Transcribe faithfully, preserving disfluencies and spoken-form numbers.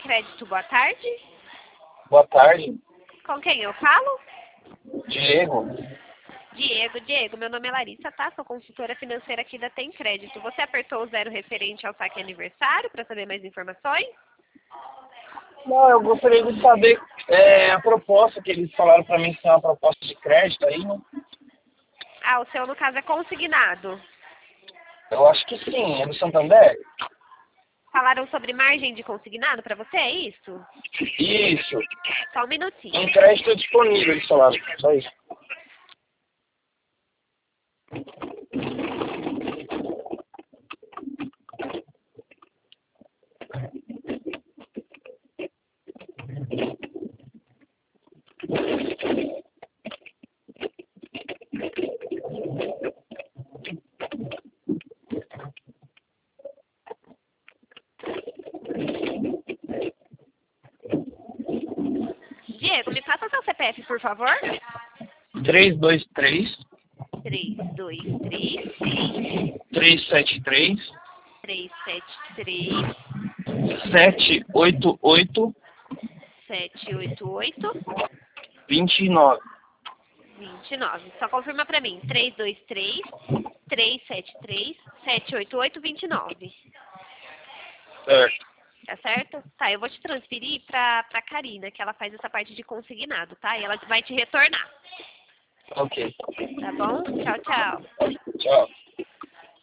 Crédito, boa tarde. Boa tarde. Com quem eu falo? Diego. Diego, Diego, meu nome é Larissa, tá? Sou consultora financeira aqui da Tem Crédito. Você apertou o zero referente ao saque aniversário para saber mais informações? Não, eu gostaria de saber é, a proposta que eles falaram para mim, se é uma proposta de crédito aí, né? Ah, o seu, no caso, é consignado. Eu acho que sim, é do Santander? Falaram sobre margem de consignado para você, é isso? Isso. Só um minutinho. Um crédito disponível, eles falaram. Só isso. Diego, me passa seu C P F, por favor. três dois três, três dois três, três sete três, três sete três, sete oito oito, sete oito oito, vinte e nove. vinte e nove. Só confirma para mim. três dois três, três sete três, sete oito oito, vinte e nove. Certo. Tá certo? Tá, eu vou te transferir pra, pra Karina, que ela faz essa parte de consignado, tá? E ela vai te retornar. Ok. Tá bom? Tchau, tchau. Tchau.